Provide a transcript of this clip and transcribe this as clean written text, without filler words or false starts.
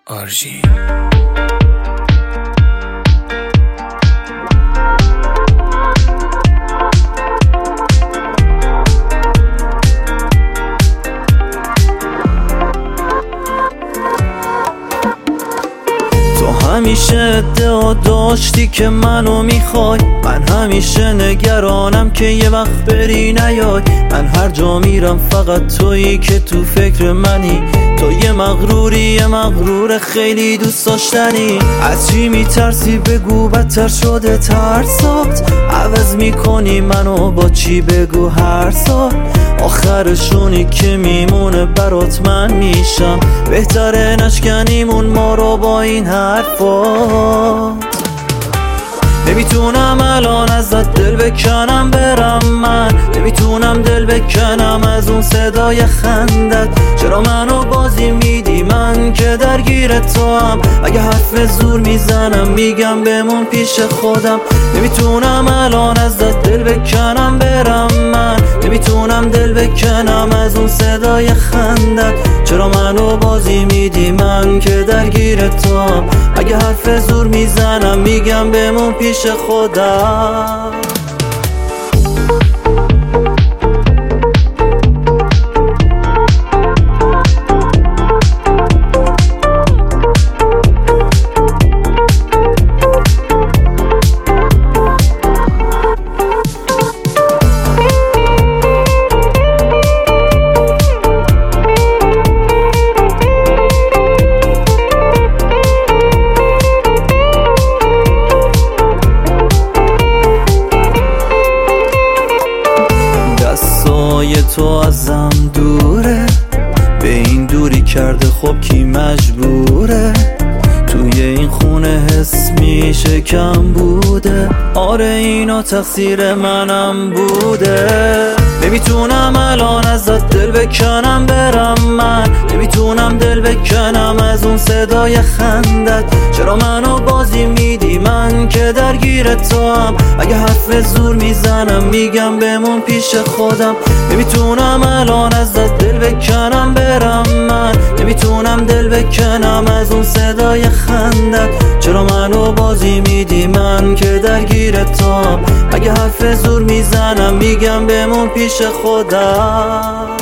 آرژی همیشه ادعا داشتی که منو میخوای، من همیشه نگرانم که یه وقت بری نیای. من هر جا میرم فقط تویی که تو فکر منی، تو یه مغرور خیلی دوست داشتنی. از چی میترسی بگو، بدتر شده ترسات. عوض میکنی منو با چی بگو هر سال. آخرشونی که میمونه برات من میشم، بهتره نشکنیمون ما رو با این حرفات. نمیتونم الان ازت دل بکنم برم، من نمیتونم دل بکنم از اون صدای خندت. چرا منو بازی میدی من که درگیر تو هم؟ اگه حرف زور میزنم میگم بمون پیش خودم. نمیتونم الان ازت دل بکنم برم، من نمیتونم دل بکنم از اون صدای خندت. چرا منو بازی میدی من که درگیر تو هم؟ اگه حرف زور میزنم میگم بمون پیش خودم. تو ازم دوره، به این دوری کرده خب کی مجبوره؟ توی این خونه حس میشه کم بوده، آره اینا تقصیر منم بوده. نمیتونم الان ازت دل بکنم برم، من نمیتونم دل بکنم از اون صدای خندت. چرا منو بازی میدی من که درگیر تو هم؟ اگه حرف زور میزنم میگم بمون پیش خودم. نمیتونم الان ازت دل بکنم برم، من نمیتونم دل بکنم از اون صدای خندت. چرا منو بازی میدی من که درگیر تو هم؟ اگه حرف زور میزنم میگم بمون پیش خودم.